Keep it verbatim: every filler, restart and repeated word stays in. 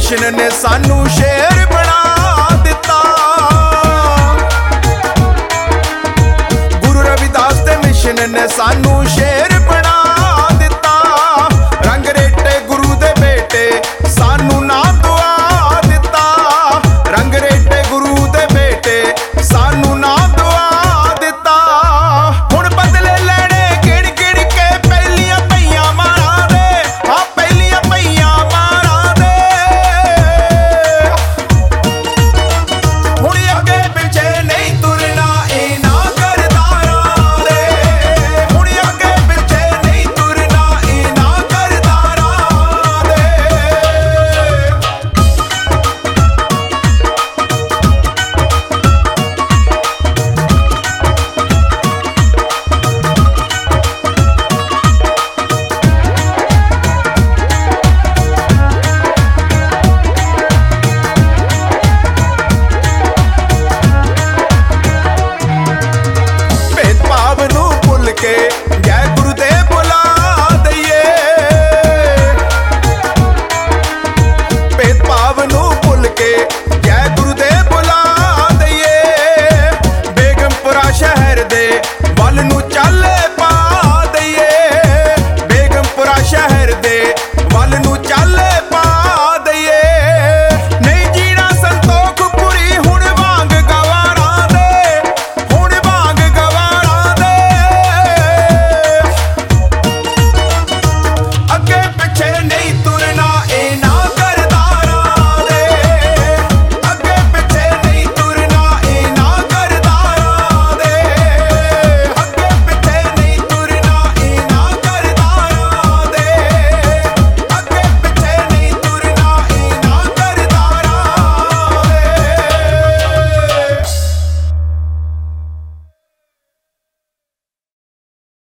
Mission ने सानू शेर बना दिता। गुरु रविदास दे मिशन ने सानू शेर बना दिता। रंग रेटे गुरु दे बेटे सानू ना दुआ दिता। रंग रेटे गुरु दे बेटे सानू ना दुआ दिता। हुण बदले लेने गिण गिण के पहलियां पईयां मारा दे, हाँ पहलियां पईयां मारा दे। हुण अगे पिछे नहीं तुरना इना करदारां दे। हुण अगे पिछे नहीं तुरना इना करदारां दे। भेदभाव नू भुल के जय गुरुदेव बुला दईए। भेदभाव नू भुल के जय गुरुदेव बुला दईए। बेगमपुरा शहर दे वल नू चल पा दईए। बेगमपुरा शहर दे वल नू चल